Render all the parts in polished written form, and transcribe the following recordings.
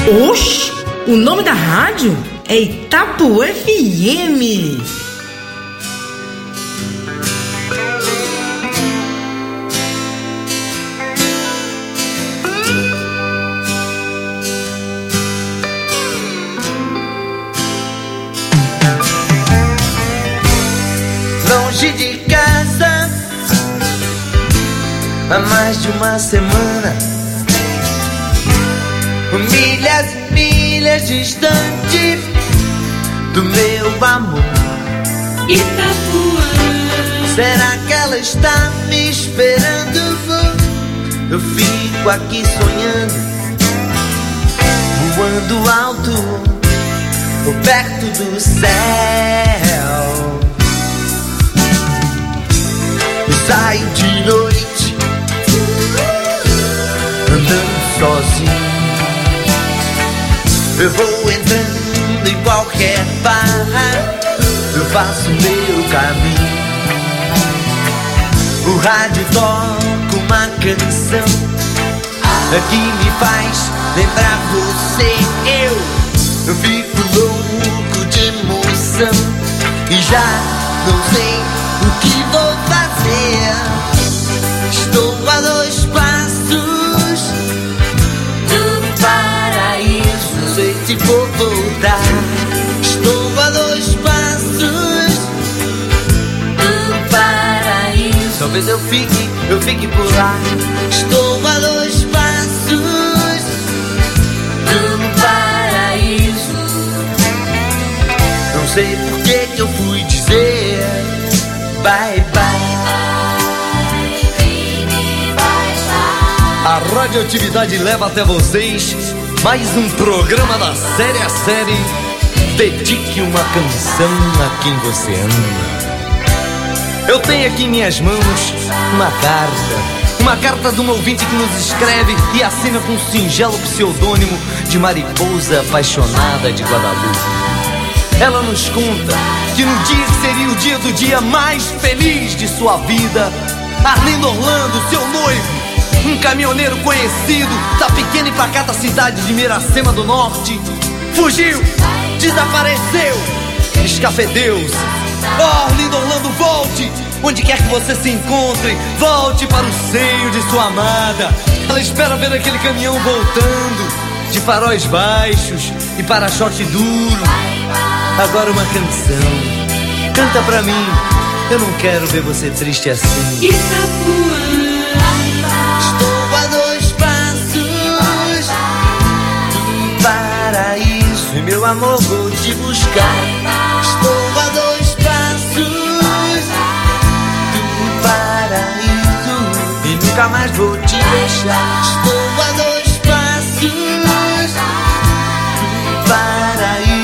Oxe, o nome da rádio é Itapuã FM. Longe de casa, há mais de uma semana, milhas e milhas distante do meu amor. Itapuã, será que ela está me esperando? Eu fico aqui sonhando, voando alto, perto do céu. Saio de noite, andando sozinho. Eu vou entrando em qualquer bar, eu faço meu caminho. O rádio toca uma canção que me faz lembrar você. Eu fico louco de emoção e já não sei o que vou fazer. Estou a 2 passos do paraíso, não sei se vou voltar. Estou a 2 passos do paraíso, talvez eu fique por lá. Estou a 2 passos do paraíso, não sei por que eu fui dizer bye bye. A radioatividade leva até vocês mais um programa da série a série. Dedique uma canção a quem você ama. Eu tenho aqui em minhas mãos uma carta de um ouvinte que nos escreve e assina com um singelo pseudônimo de Mariposa Apaixonada de Guadalupe. Ela nos conta que no dia que seria o dia mais feliz de sua vida, Arlindo Orlando, seu noivo, um caminhoneiro conhecido da pequena e pacata cidade de Miracema do Norte, fugiu, desapareceu, escafedeu-se. Oh, Arlindo Orlando, volte! Onde quer que você se encontre, volte para o seio de sua amada. Ela espera ver aquele caminhão voltando, de faróis baixos e para-choque duro. Agora uma canção, canta pra mim, eu não quero ver você triste assim. Itapuã, estou a 2 passos do paraíso e meu amor vou te buscar. Estou a 2 passos do paraíso e nunca mais vou te deixar. Estou a 2 passos do paraíso,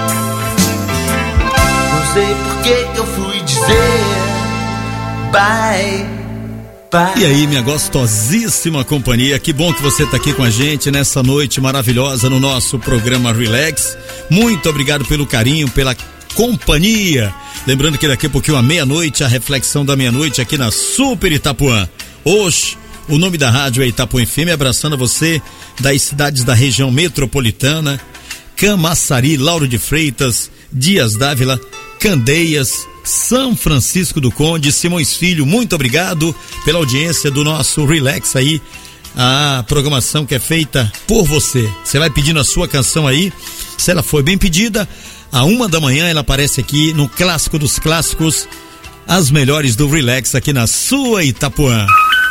não sei por que eu fui dizer bye, bye. E aí, minha gostosíssima companhia, que bom que você está aqui com a gente nessa noite maravilhosa no nosso programa Relax. Muito obrigado pelo carinho, pela companhia. Lembrando que daqui a pouquinho à meia-noite, a reflexão da meia-noite aqui na Super Itapuã. Hoje, o nome da rádio é Itapuã FM, abraçando você das cidades da região metropolitana, Camaçari, Lauro de Freitas, Dias Dávila, Candeias, São Francisco do Conde, Simões Filho. Muito obrigado pela audiência do nosso Relax aí, a programação que é feita por você. Você vai pedindo a sua canção aí, se ela foi bem pedida, à 1 da manhã ela aparece aqui no Clássico dos Clássicos, as melhores do Relax aqui na sua Itapuã.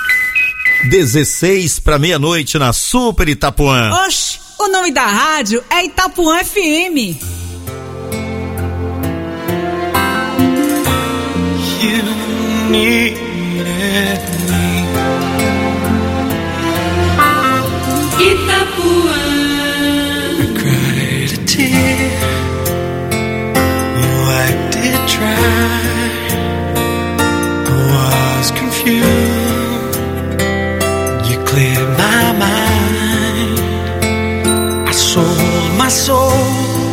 16 para meia-noite na Super Itapuã. Oxe, o nome da rádio é Itapuã FM. You needed me. Itapuã, I cried a tear, you wiped it dry. I was confused, you cleared my mind. I sold my soul,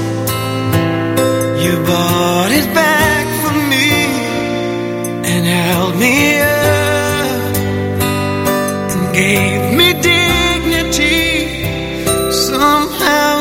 you bought it back for me and held me up and gave me dignity. Somehow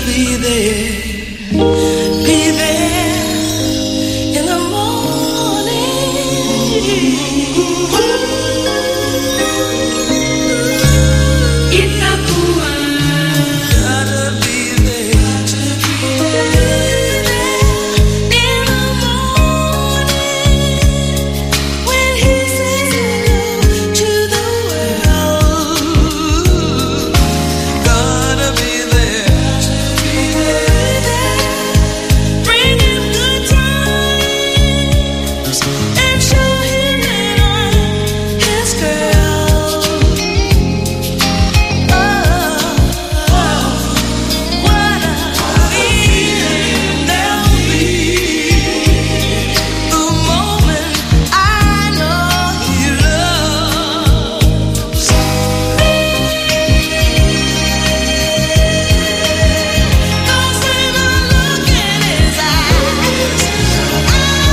be there in the morning. Itapuã, gotta be there in the morning when he says hello to the world. Gotta be there, bringing good times and show him that I'm his girl. Oh, what a feeling there'll be the moment I know he loves me. 'Cause when I look in his eyes, I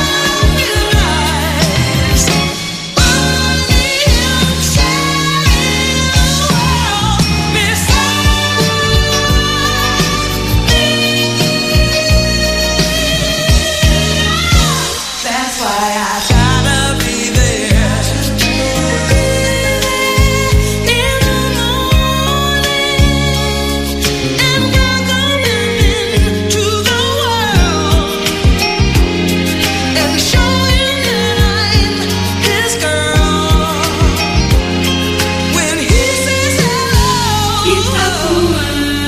realize only him sharing the world beside me. That's why I gotta be there in the morning and welcome him into the world and show him that I'm his girl. When he says hello, Itapuã.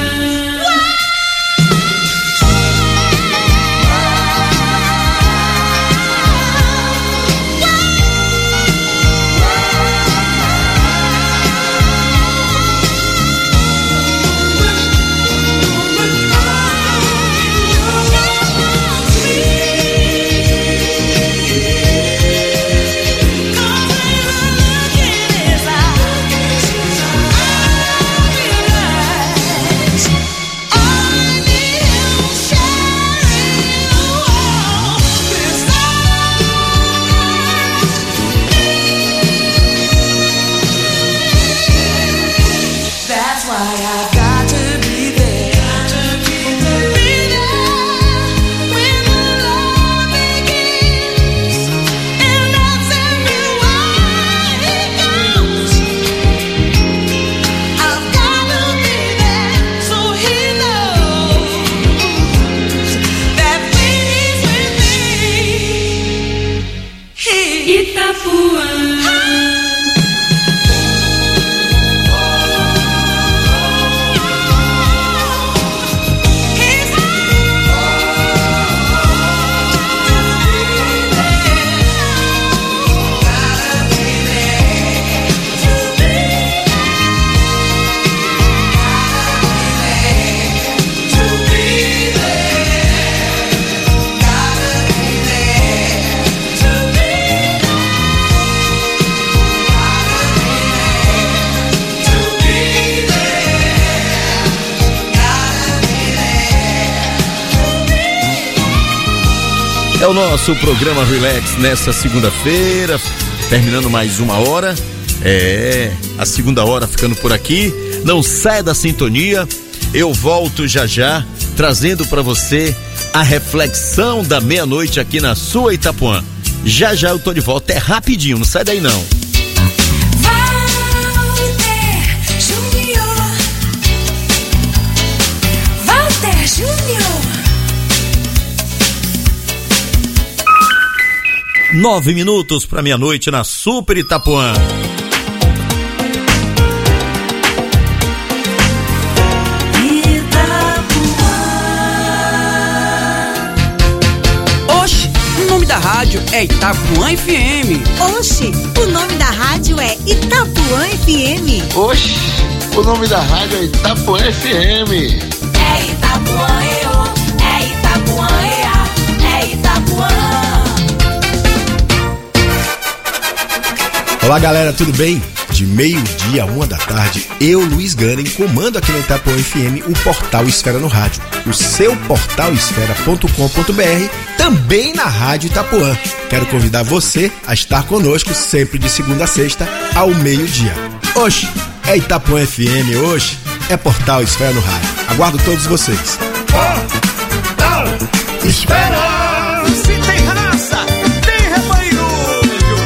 That's why I've got to be there. Be there when the love begins, and that's everywhere he goes. I've got to be there so he knows that when he's with me, Itapuã. É o nosso programa Relax nessa segunda-feira, terminando mais uma hora. A segunda hora ficando por aqui. Não saia da sintonia. Eu volto já já, trazendo para você a reflexão da meia-noite aqui na sua Itapuã. Já já eu tô de volta, é rapidinho, não sai daí não. Walter Júnior. 9 minutos para meia-noite na Super Itapuã. Oxe, o nome da rádio é Itapuã FM. Oxe, o nome da rádio é Itapuã FM. Oxe, o nome da rádio é Itapuã FM. É Itapuã, é Itapuã, é Itapuã. Olá galera, tudo bem? De meio-dia a 1 da tarde, eu, Luiz Garen, comando aqui na Itapuã FM o Portal Esfera no Rádio, o seu portalesfera.com.br, também na Rádio Itapuã. Quero convidar você a estar conosco sempre de segunda a sexta ao meio-dia. Oxe, é Itapuã FM, oxe, é Portal Esfera no Rádio. Aguardo todos vocês. Espera! Se tem raça, tem rebanho.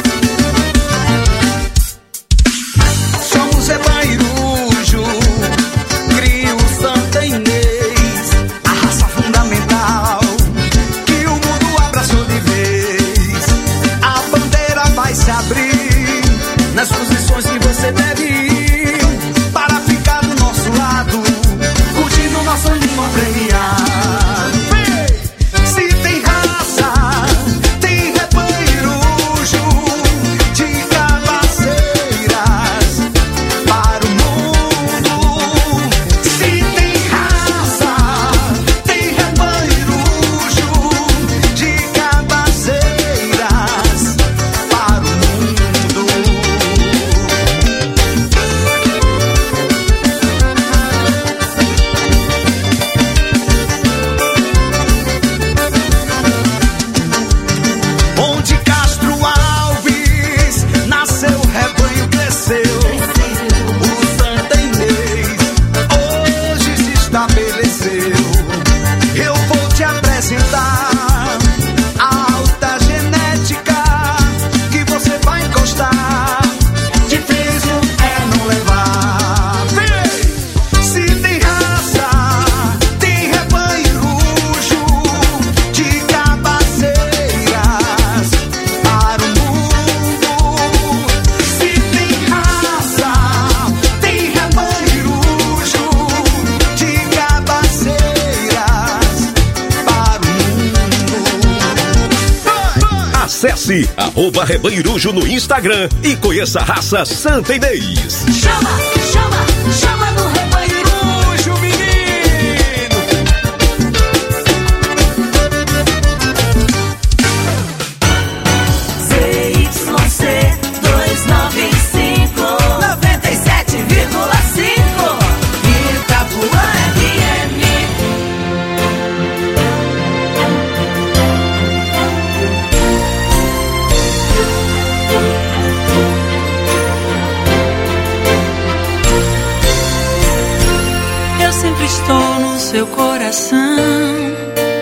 Somos Rebairujo, crio Santa Inês, a raça fundamental que o mundo abraçou de vez. A bandeira vai se abrir nas posições que você deve ir para ficar do nosso lado, curtindo nosso animal premiado. Acesse @Rebairujo no Instagram e conheça a raça Santa Inês. Chama, chama, chama no Rebairujo, menino. ZYC 295 97,5 Itapuã FM. Eu sempre estou no seu coração.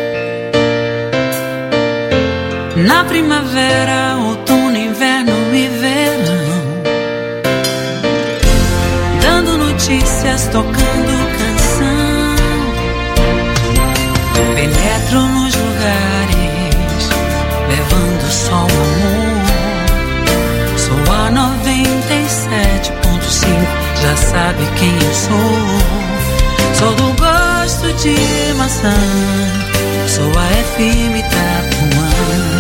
Na primavera, outono, inverno e verão, dando notícias, tocando canção. Penetro nos lugares, levando só o amor. Sou a 97,5, já sabe quem eu sou. Sou do gosto de maçã, sou a FM Itapuã.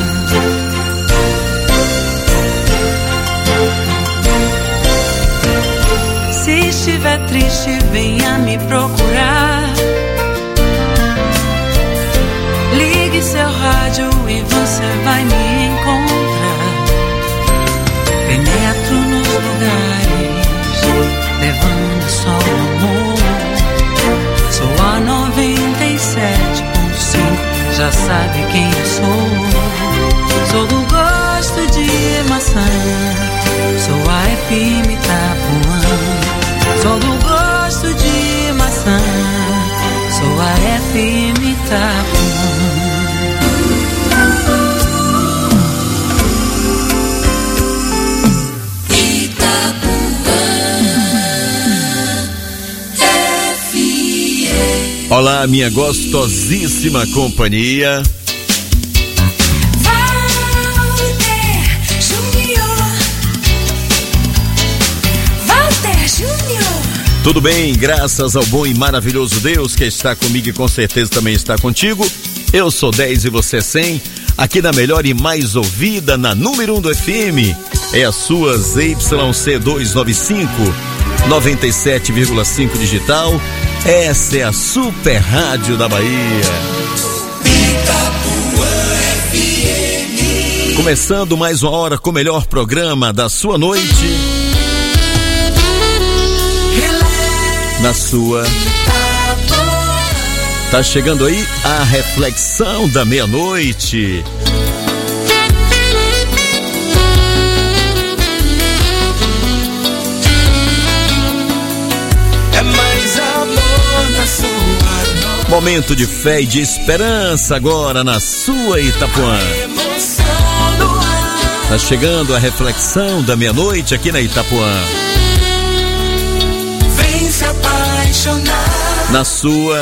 Se estiver triste, venha me procurar. Ligue seu rádio e você vai me encontrar. Penetro nos lugares, levando só o amor. Sou a 97,5, já sabe quem eu sou. Sou do gosto de maçã, sou a FM Itapuã. Sou do gosto de maçã, sou a FM Itapuã. Olá, minha gostosíssima companhia. Walter Júnior. Tudo bem, graças ao bom e maravilhoso Deus que está comigo e com certeza também está contigo. Eu sou 10 e você 100, aqui na melhor e mais ouvida, na número 1 do FM. É a sua ZYC 295, 97,5 digital. Essa é a Super Rádio da Bahia. Começando mais uma hora com o melhor programa da sua noite. Na sua. Tá chegando aí a reflexão da meia-noite. É mais amor na sua noite. Momento de fé e de esperança agora na sua Itapuã. Tá chegando a reflexão da meia-noite aqui na Itapuã. Vem se apaixonar na sua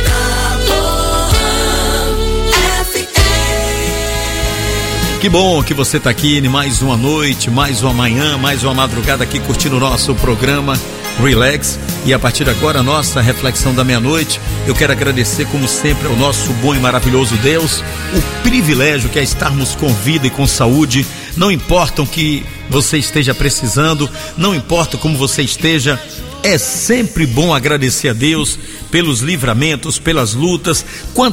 Que bom que você tá aqui em mais uma noite, mais uma manhã, mais uma madrugada aqui curtindo o nosso programa Relax. E a partir de agora, a nossa reflexão da meia-noite. Eu quero agradecer, como sempre, ao nosso bom e maravilhoso Deus, o privilégio que é estarmos com vida e com saúde. Não importa o que você esteja precisando, não importa como você esteja, é sempre bom agradecer a Deus pelos livramentos, pelas lutas,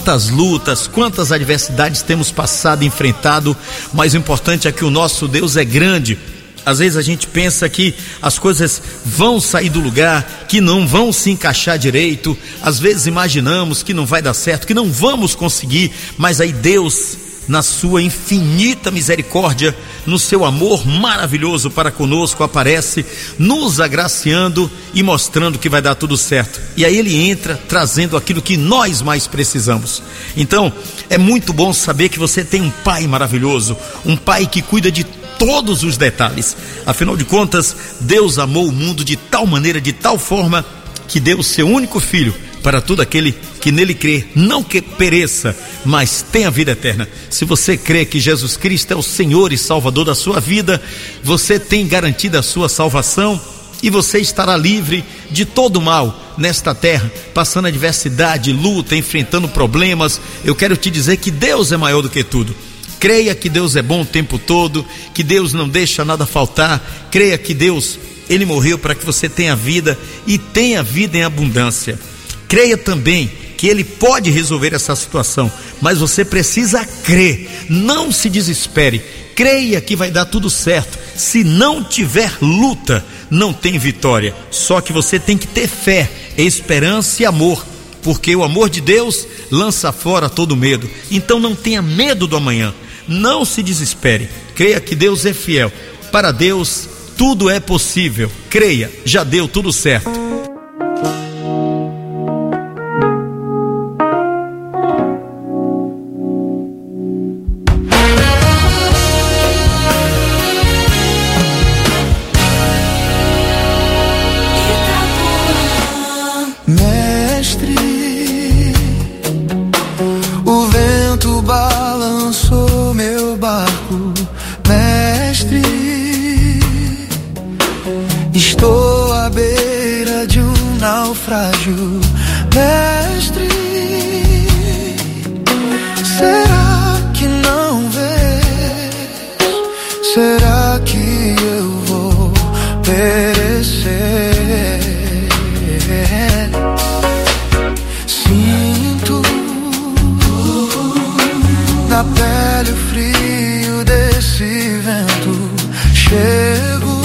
quantas adversidades temos passado e enfrentado, mas o importante é que o nosso Deus é grande. Às vezes a gente pensa que as coisas vão sair do lugar, que não vão se encaixar direito, às vezes imaginamos que não vai dar certo, que não vamos conseguir, mas aí Deus, na sua infinita misericórdia, no seu amor maravilhoso para conosco, aparece nos agraciando e mostrando que vai dar tudo certo. E aí ele entra trazendo aquilo que nós mais precisamos. Então é muito bom saber que você tem um pai maravilhoso, um pai que cuida de todos os detalhes. Afinal de contas, Deus amou o mundo de tal maneira, de tal forma, que deu o seu único filho para todo aquele que nele crê, não que pereça, mas tenha vida eterna. Se você crê que Jesus Cristo é o Senhor e Salvador da sua vida, você tem garantida a sua salvação e você estará livre de todo mal nesta terra, passando adversidade, luta, enfrentando problemas. Eu quero te dizer que Deus é maior do que tudo. Creia que Deus é bom o tempo todo, que Deus não deixa nada faltar. Creia que Deus, Ele morreu para que você tenha vida e tenha vida em abundância. Creia também que Ele pode resolver essa situação, mas você precisa crer, não se desespere. Creia que vai dar tudo certo. Se não tiver luta, não tem vitória. Só que você tem que ter fé, esperança e amor, porque o amor de Deus lança fora todo medo. Então não tenha medo do amanhã, não se desespere. Creia que Deus é fiel. Para Deus tudo é possível. Creia, já deu tudo certo. Estou à beira de um naufrágio, mestre. Será que não vês? Será que eu vou perecer? Sinto na pele o frio desse vento. Chego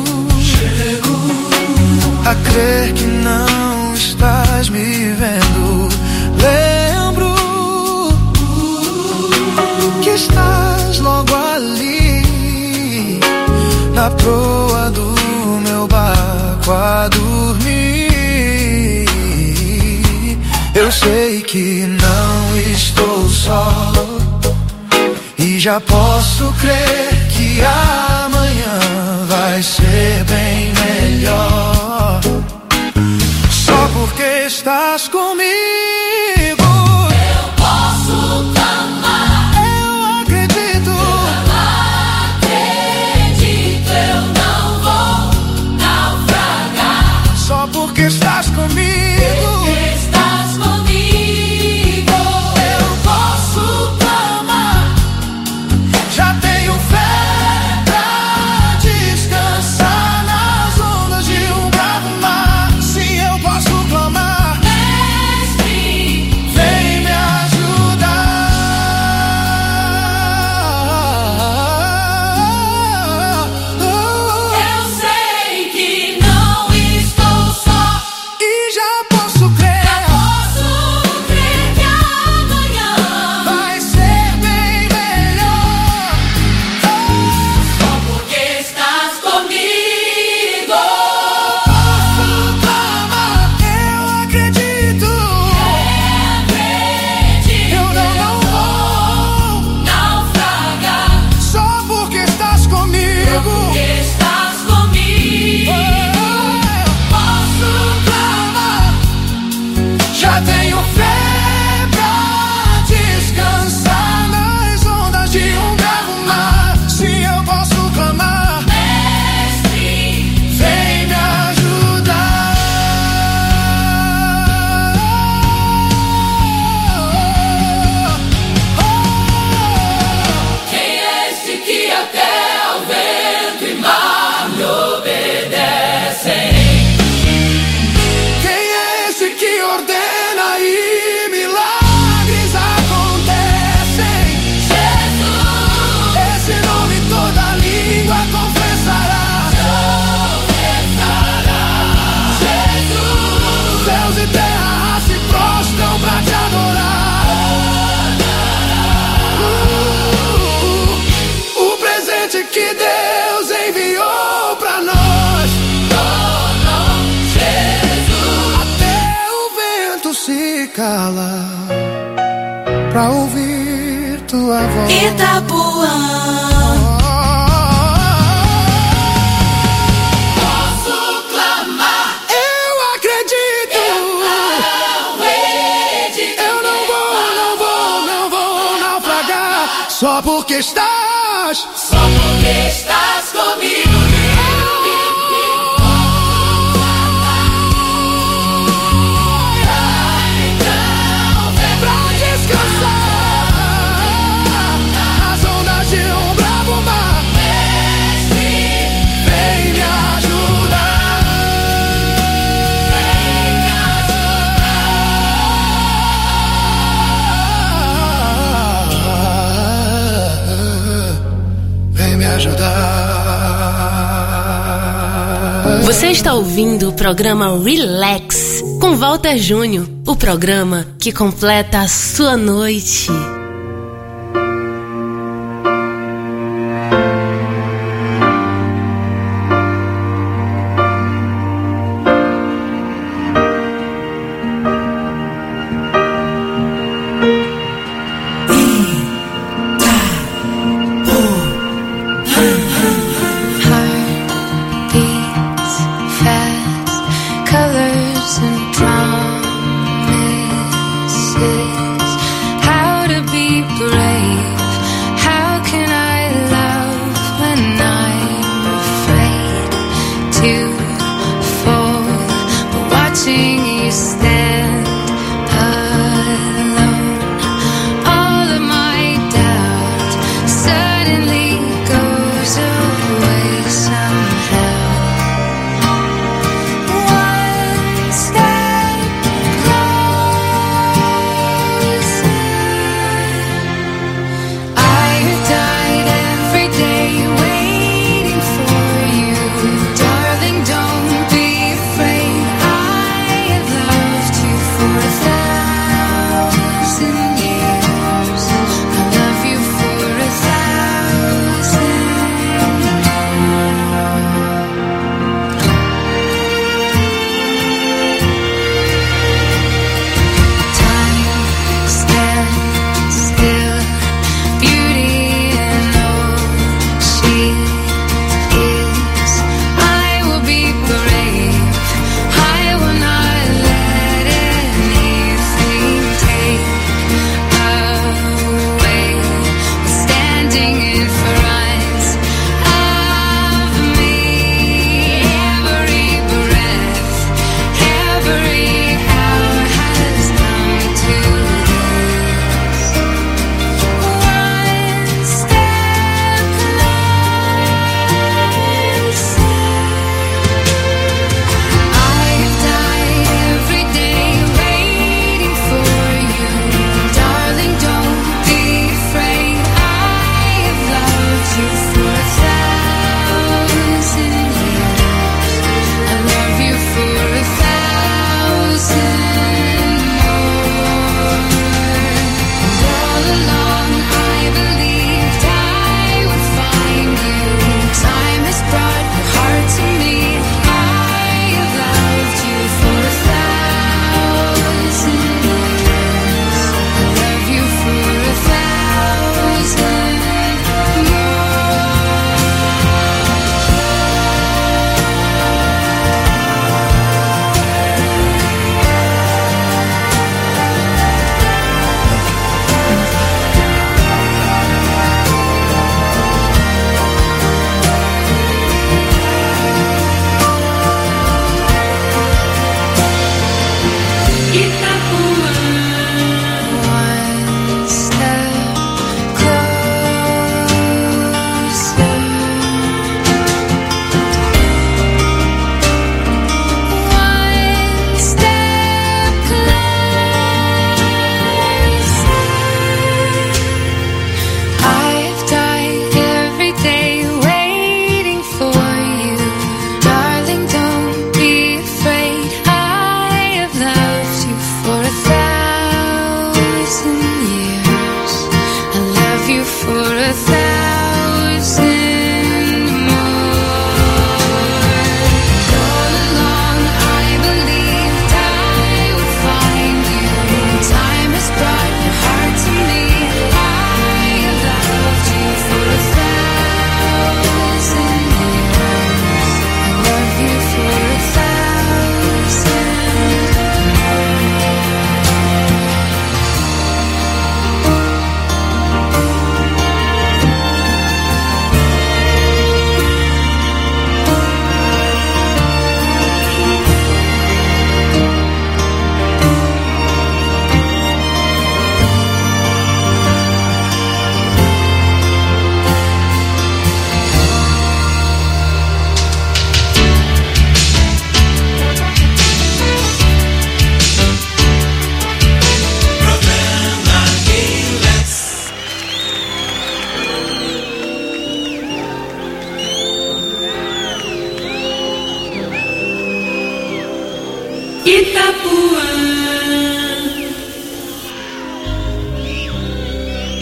a crer que não estás me vendo. Lembro que estás logo ali, na proa do meu barco a dormir. Eu sei que não estou só e já posso crer que amanhã vai ser bem melhor. Só porque estás comigo, eu posso clamar. Eu acredito, eu não vou naufragar. Só porque estás comigo. Já tenho fé pra descansar nas ondas de um bravo mar. Se eu posso clamar, Mestre, vem me ajudar. Quem é esse que até o vento e mar me obedecem? Quem é esse que ordena e milagres acontecem? Jesus, esse nome toda língua confessará. Jesus, Céus e terra se prostram pra te adorar. O presente que Deus enviou pra nós. Até o vento se cala pra ouvir tua voz. Itapuã. posso clamar. Eu acredito. Eu não vou naufragar. Só porque estás. Só porque estás comigo. Então vem pra descansar nas ondas de um bravo mar. Mestre, Vem me ajudar. Vem me ajudar. Você está ouvindo o programa Relax com Walter Júnior, o programa que completa a sua noite. Heartbeats fast, colors and promises. How to be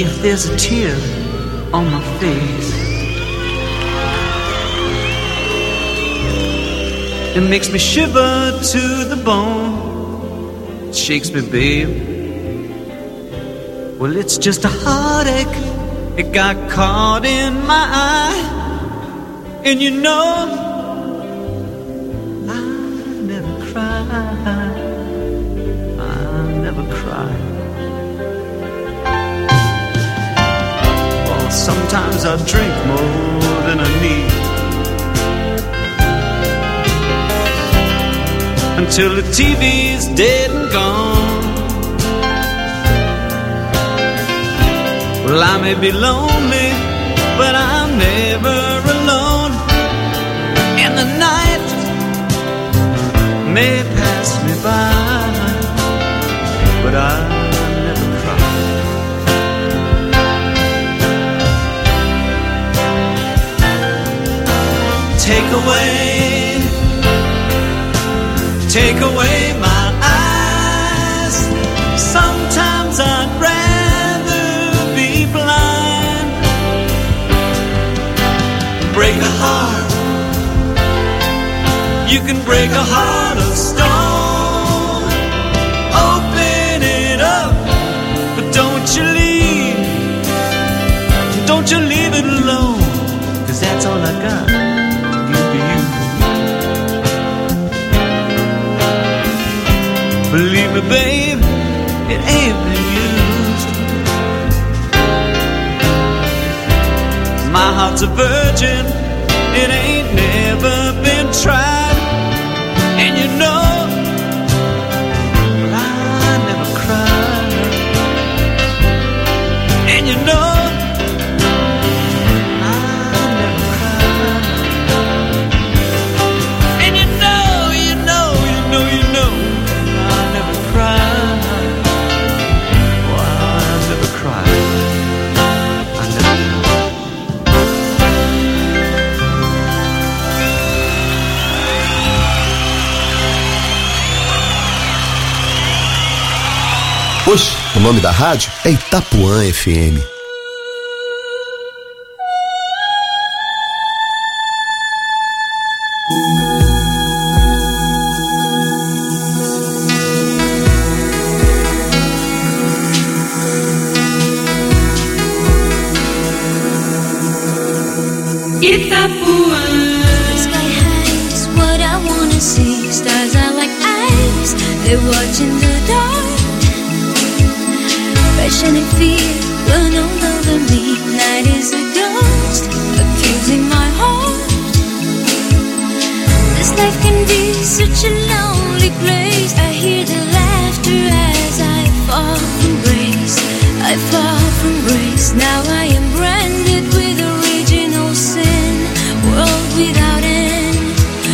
if there's a tear on my face. It makes me shiver to the bone. It shakes me, babe. Well, it's just a heartache. It got caught in my eye. And you know, I never cry. I never cry. Well, sometimes I drink more than I need, until the TV's dead and gone. Well, I may be lonely, but I'm never alone. And the night may pass me by, but I never cry. Take away my eyes. Sometimes I'd rather be blind. Break a heart. You can break a heart of stone. Open it up, but don't you leave it alone. 'Cause that's all I got to give to you. Believe me, babe, it ain't been used. My heart's a virgin, it ain't never been tried. And you know, well, I never cry. And you know, I never cry. And you know, I never cry. Oh, I never cry. I never cry. Oxe, o nome da rádio é Itapuã FM. Itapuã. The sky has what I wanna see. Stars are like eyes, they're watching the dark. Passion and fear run all over me. Night is a ghost accusing my heart. This life can be such a lonely place. I hear the laughter as I fall from grace. I fall from grace. Now I am branded with original sin. World without end.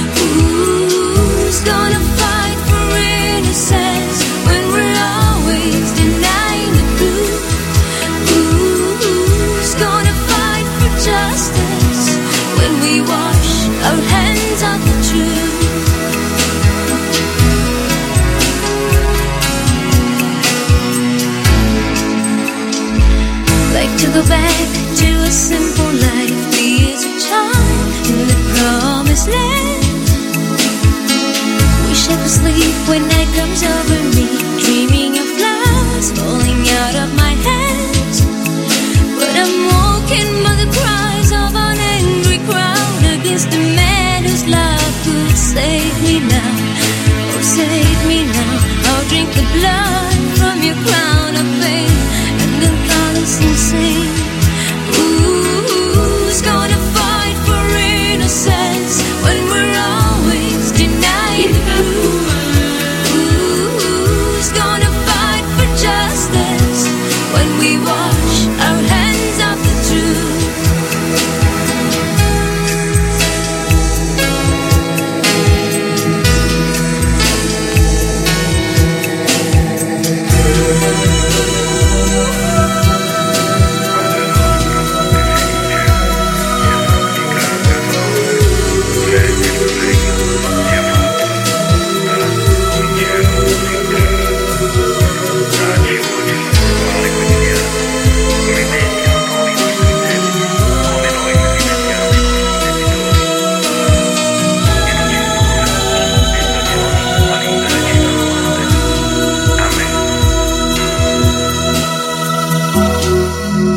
Who's gonna fight for innocence when we're always denying the truth? Who's gonna fight for justice when we wash our hands of the truth? Like to go back to a simple life, be as a child in the promised land. Wish I could sleep when night comes over me, dreaming of flowers falling out of my hands. But I'm walking by the cries of an angry crowd against the man whose love could save me now. Oh, save me now. I'll drink the blood from your crown of pain and then promise insane. Who's gonna fight for innocence when we're always denying the truth? Who's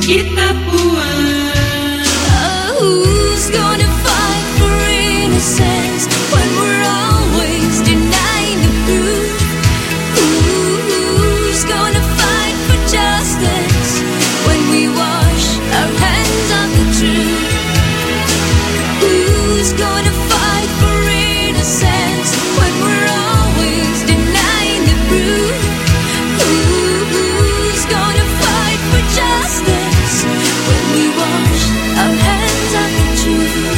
Itapuã. Who's gonna fight for innocence when we're always denying the truth? Who's gonna fight for justice when we wash our hands of the truth? Who's gonna fight for innocence when we're always denying the truth? Who's gonna fight for justice when we wash our hands of the truth?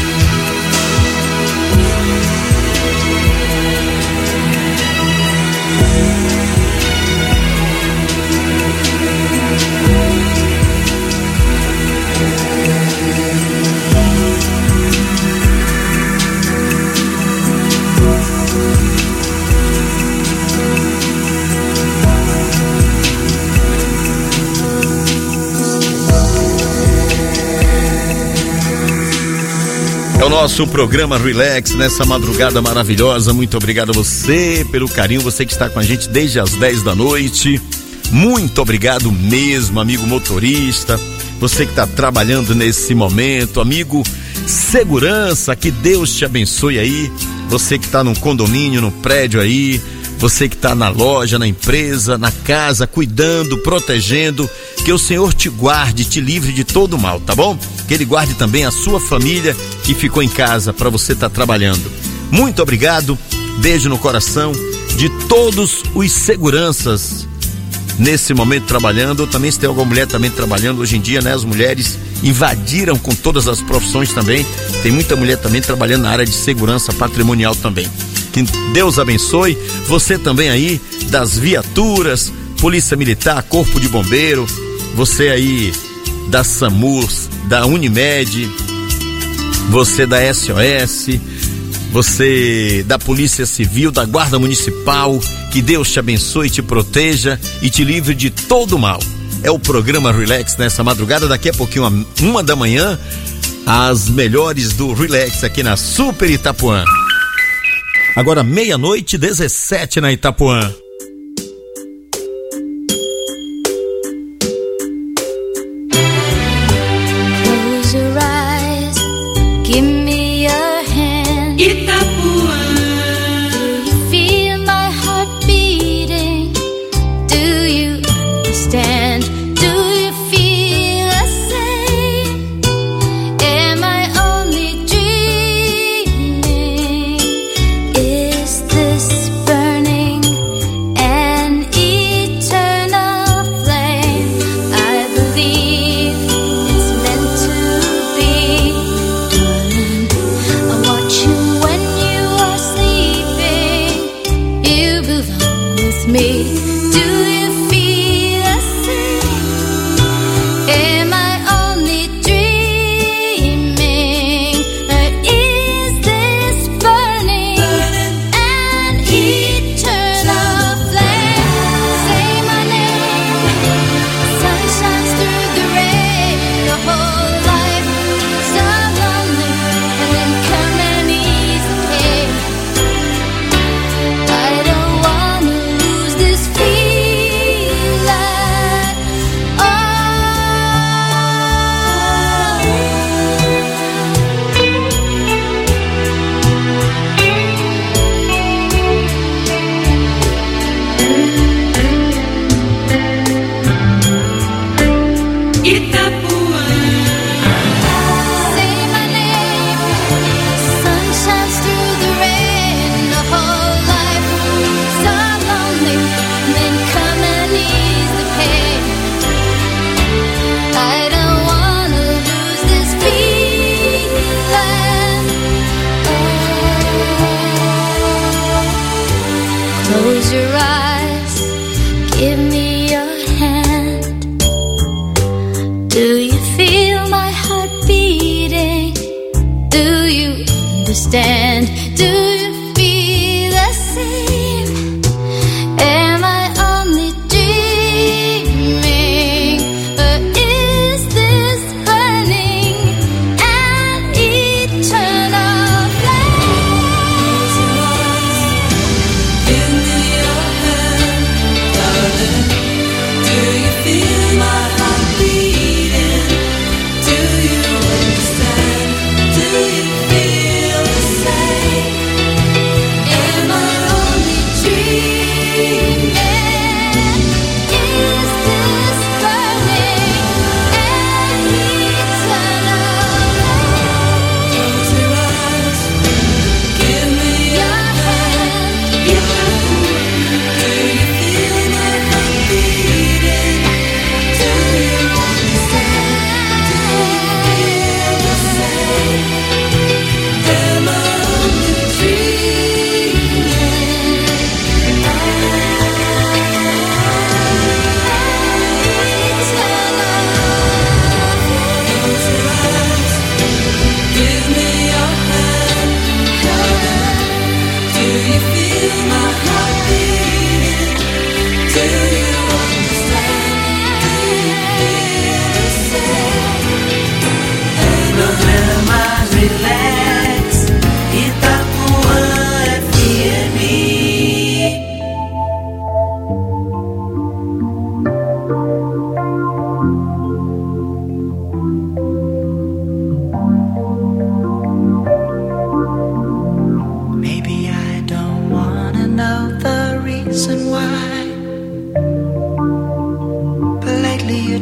É o nosso programa Relax nessa madrugada maravilhosa. Muito obrigado a você pelo carinho, você que está com a gente desde as 10 da noite. Muito obrigado mesmo, amigo motorista, você que está trabalhando nesse momento, amigo segurança, que Deus te abençoe aí. Você que está no condomínio, no prédio aí, você que está na loja, na empresa, na casa, cuidando, protegendo, que o Senhor te guarde, te livre de todo mal, tá bom? Que Ele guarde também a sua família que ficou em casa para você estar trabalhando. Muito obrigado, beijo no coração de todos os seguranças nesse momento trabalhando. Também se tem alguma mulher também trabalhando hoje em dia, né? As mulheres invadiram com todas as profissões também. Tem muita mulher também trabalhando na área de segurança patrimonial também. Que Deus abençoe você também aí das viaturas, Polícia Militar, Corpo de Bombeiro, você aí da SAMU, da Unimed, você da SOS, você da Polícia Civil, da Guarda Municipal. Que Deus te abençoe, te proteja e te livre de todo mal. É o programa Relax nessa madrugada. Daqui a pouquinho, 1 da manhã, as melhores do Relax aqui na Super Itapuã. Agora 00:17 na Itapuã. Close your eyes, give me your hand. Itapuã. Do you feel my heart beating? Do you understand? Do you feel the same? Am I only dreaming? Is this burning an eternal flame? I believe it's meant to be. Darling, I watch you when you are sleeping. You belong with me. Do you feel the same? Am I only dreaming? Or is this burning an eternal flame? Say my name. Sun shines through the rain. The whole life so lonely, and then come and ease the pain. I don't wanna lose this feeling. Oh. Itapuã. Say my name. Sun shines through the rain. The whole life so lonely, and then come and ease the pain. I don't wanna lose this feeling. Oh. Close your eyes, give me your hand. Do you feel my heart beating? Do you understand? Do you feel the same? Am I only dreaming? Or is this burning an eternal flame? Give me your hand, darling. Do you feel my heart beating?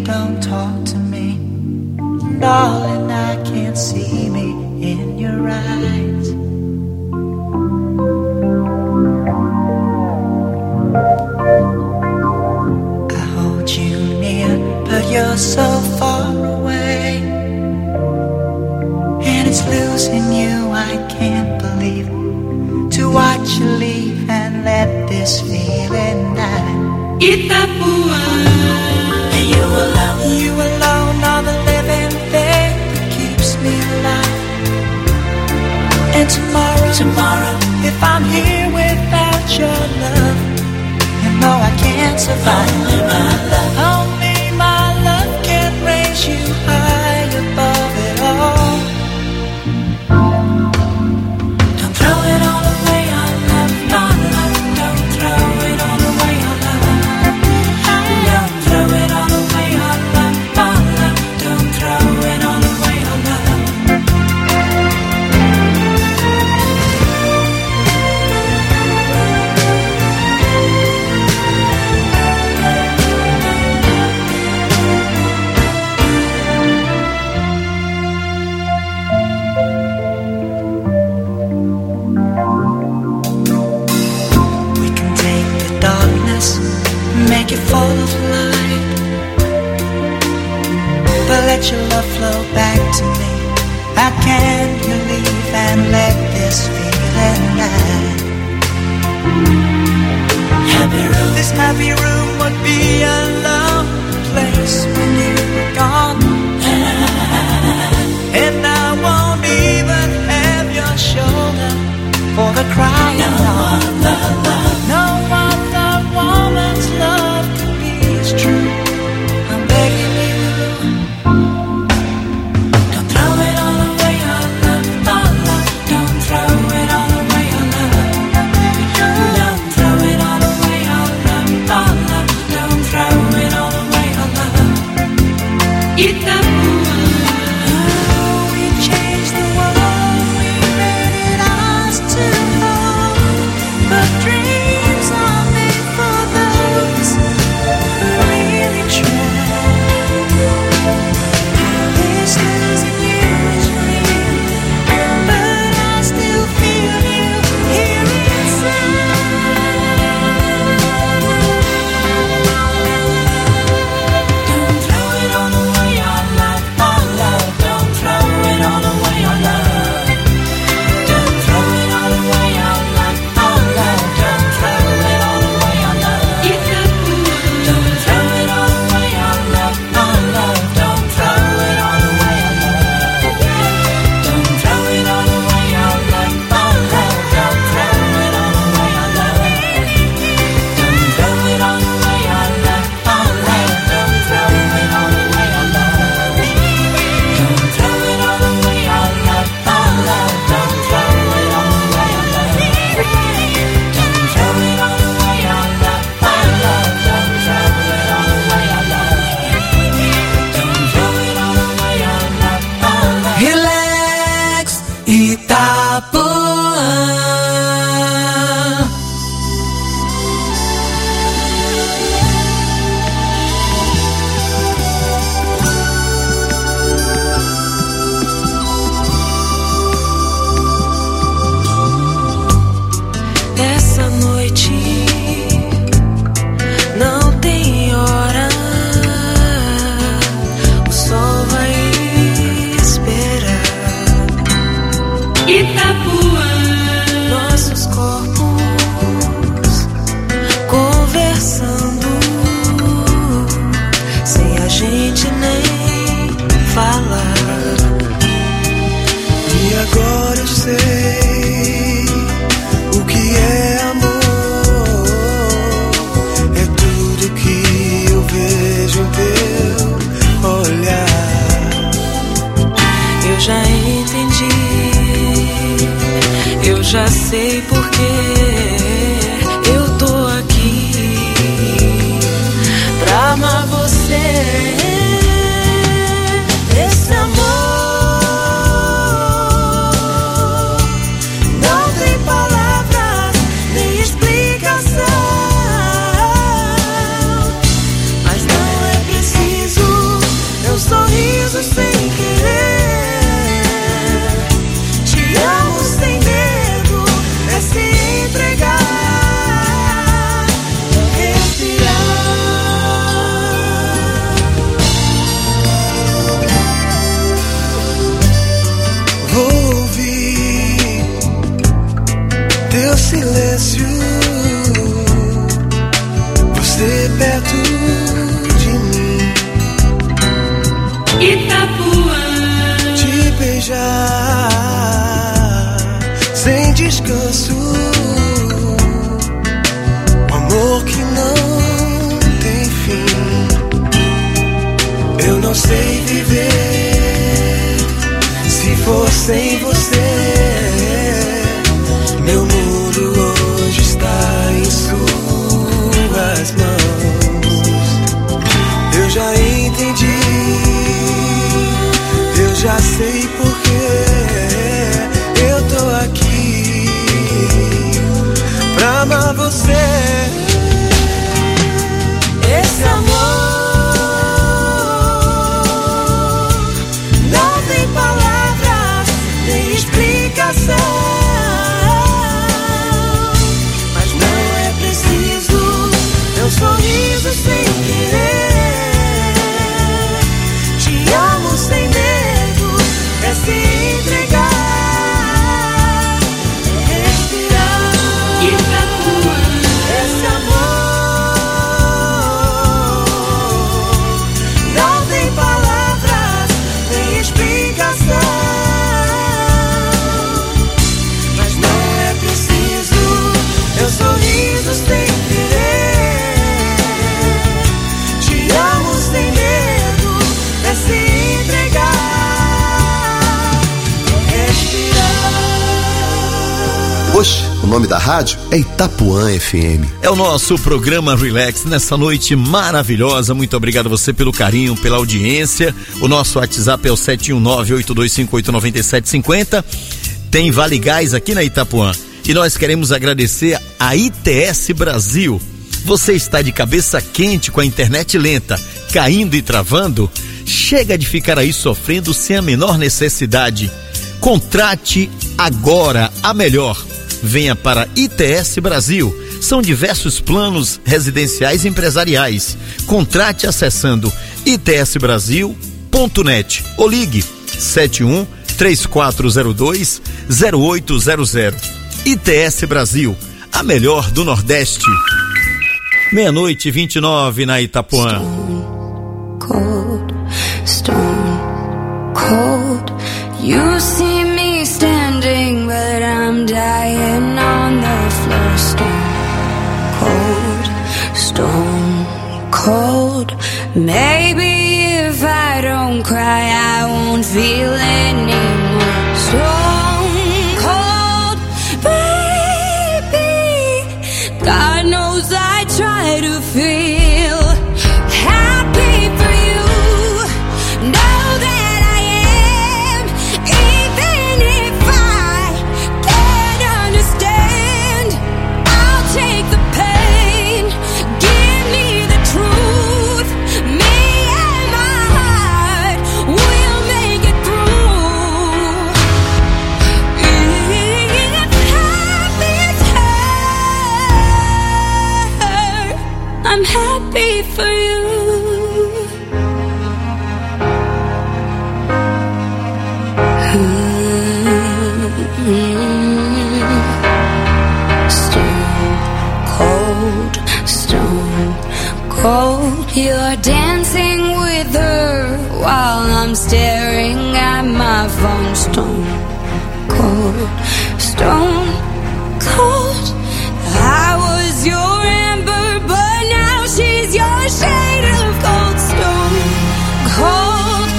don't talk to me. Darling, I can't see me in your eyes. I hold you near, but you're so far away. And it's losing you, I can't believe it. To watch you leave and let this feeling die. Itapua, and you alone are the living thing that keeps me alive. And tomorrow, if I'm here without your love, you know I can't survive. Only my love can raise you high above it all. Don't throw it all away, our love, our love. Don't throw it all away, our love. Don't throw it all away, our love, our love. Don't throw it all away, our love. Make it full of light, but let your love flow back to me. I can't believe and let this feeling die. This happy room would be a lonely place when you were gone. And I won't even have your shoulder for the crying on. No other woman's love could be as true. I'm begging you, don't throw it all away, our love, our love. Don't throw it all away, our love. Don't throw it all away, our love, our love. Don't throw it all away, our love. Itapua, we changed the world, we made it ours to hold. But dreams are made for those who really try. This losing you is real, but I still feel you here inside. Don't throw it all away, our love, our love. Don't throw it all away, our love. Don't throw it all away, our love, our love. Don't throw it all away, our love. Don't throw it all away, our love, our love. Don't throw it all away, our love. Don't throw it all away, our love, our love. Don't throw it all away, our love. Don't throw it all away, our love, our love. Don't throw it all away, our love. Don't throw it all away, our love, our love. Don't throw it all away, our love. Don't throw it all away, our love, our love. Don't throw it all away, our love. Don't throw it all away, our love, our love. Relax, Itapuã. Essa noite não tem hora, o sol vai esperar. Itapua, nossos corpos conversando, sem a gente nem falar. E agora eu sei o que é amor. É tudo que eu vejo em teu olhar. Eu já entendi, eu já sei porquê. Eu tô aqui pra amar você. Esse amor não tem palavras nem explicação, mas não é preciso sem você. Meu mundo hoje está em suas mãos. Eu já entendi, eu já sei porquê eu tô aqui pra amar você. Esse amor não tem palavras nem explicação, mas não é preciso meu sorriso sem querer. Te amo sem medo, é se entregar, é respirar. Esse amor não tem palavras nem explicação, mas não é preciso meu sorriso sem querer. Te amo sem medo, é se entregar, é respirar. Oxe, o nome da rádio é Itapuã FM. É o nosso programa Relax nessa noite maravilhosa. Muito obrigado a você pelo carinho, pela audiência. O nosso WhatsApp é o 719-8258-9750. Tem Vale Gás aqui na Itapuã. E nós queremos agradecer a ITS Brasil. Você está de cabeça quente com a internet lenta, caindo e travando? Chega de ficar aí sofrendo sem a menor necessidade. Contrate agora a melhor. Venha para ITS Brasil. São diversos planos residenciais e empresariais. Contrate acessando itsbrasil.net ou ligue 71-3402-0800. ITS Brasil, a melhor do Nordeste. 00:29 na Itapuã. Cold, stone cold. You see me standing, but I'm dying on the floor. Stone cold. Maybe if I don't cry, I won't feel anymore. Stone cold, baby. God knows I try to feel happy for you. Know that I am, even if I can't understand. I'll take the pain, give me the truth. Me and my heart will make it through. If happy's hurt, I'm happy for you. Stone cold. You're dancing with her while I'm staring at my phone. Stone cold. I was your amber, but now she's your shade of gold. Stone cold,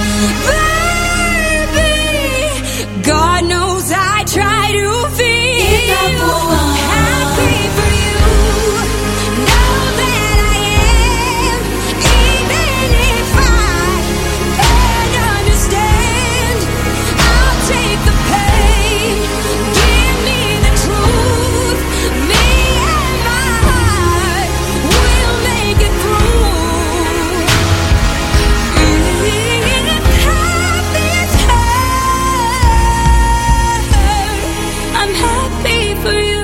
baby. God knows I try to feel happy for you. Know that I am, even if I can't understand. I'll take the pain, give me the truth. Me and my heart will make it through. If happy's hurt, I'm happy for you.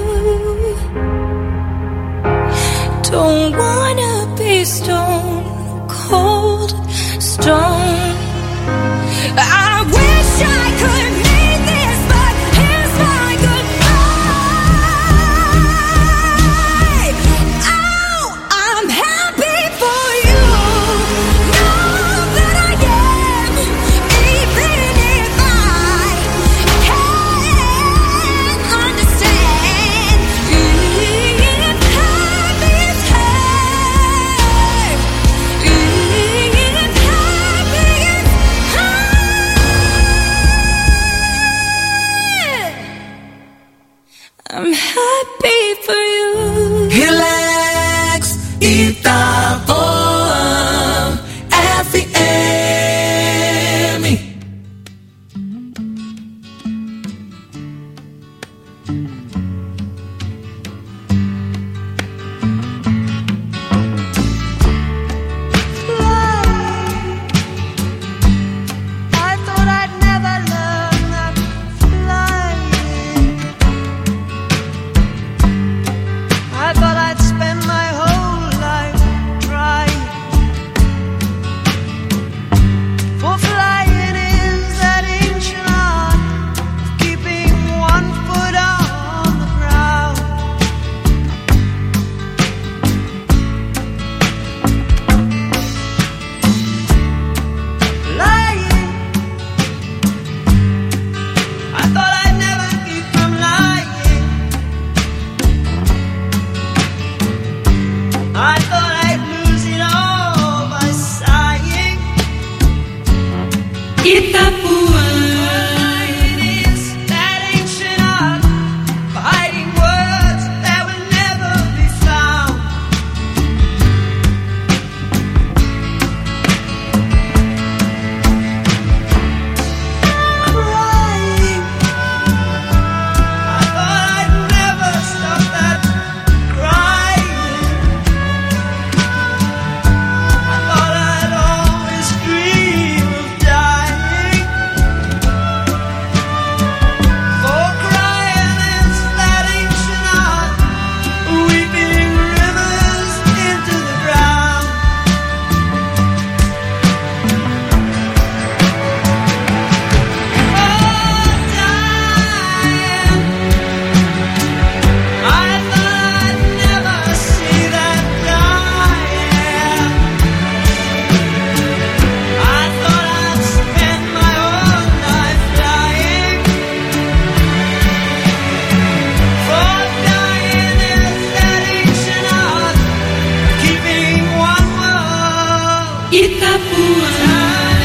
Don't wanna be stone cold, stone. I wish I could mean this, but here's my goodbye. Oh, I'm happy for you. Know that I am, even if I can't understand. If happy's hurt, if happy's Itapuã.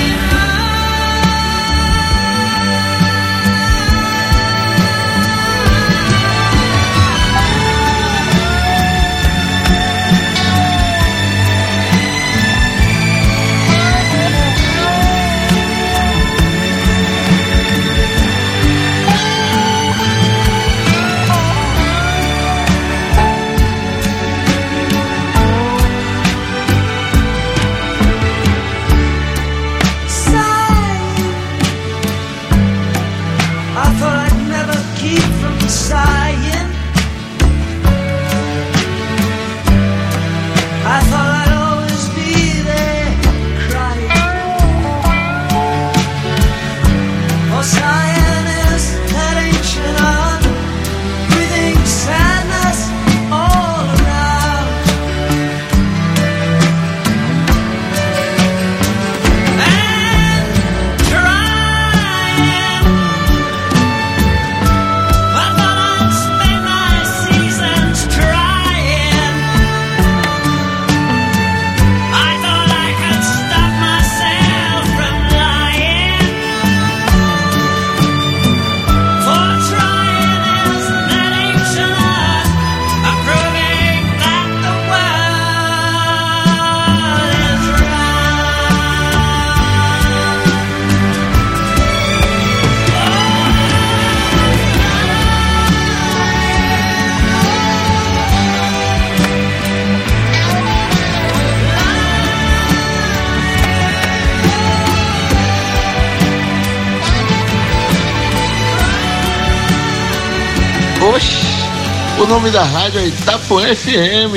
O nome da rádio é Itapuã FM.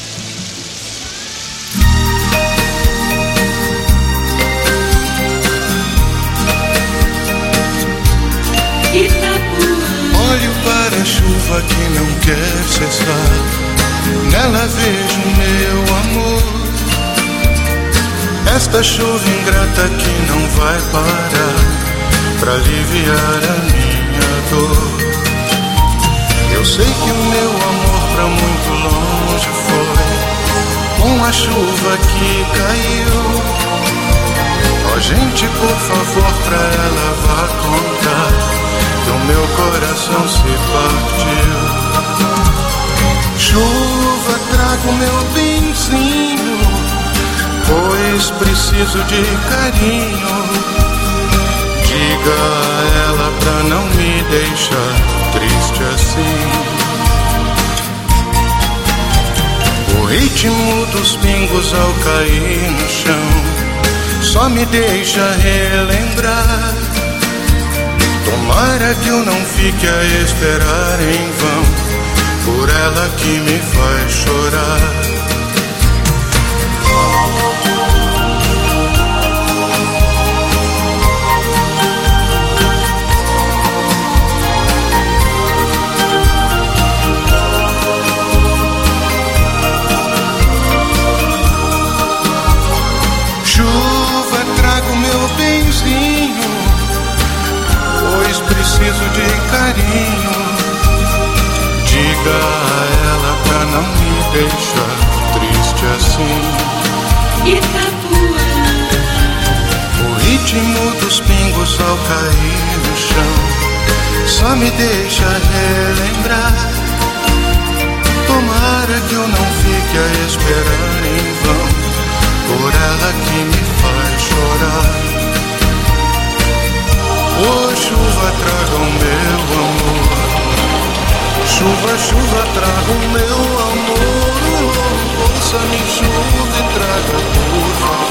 Olho para a chuva que não quer cessar, nela vejo meu amor. Esta chuva ingrata que não vai parar pra aliviar a minha dor. Eu sei que o meu amor pra muito longe foi com a chuva que caiu. Ó gente, por favor, pra ela vá contar que o meu coração se partiu. Chuva, traga o meu benzinho, pois preciso de carinho. Diga a ela pra não me deixar triste assim. O ritmo dos pingos ao cair no chão só me deixa relembrar. Tomara que eu não fique a esperar em vão por ela que me faz chorar. Pois preciso de carinho. Diga a ela pra não me deixar triste assim. Itapuã. O ritmo dos pingos ao cair no chão só me deixa relembrar. Tomara que eu não fique a esperar em vão por ela que me faz chorar. Oh, chuva, traga o meu amor. Chuva, chuva, traga o meu amor. Ouça-me, chuva, e traga por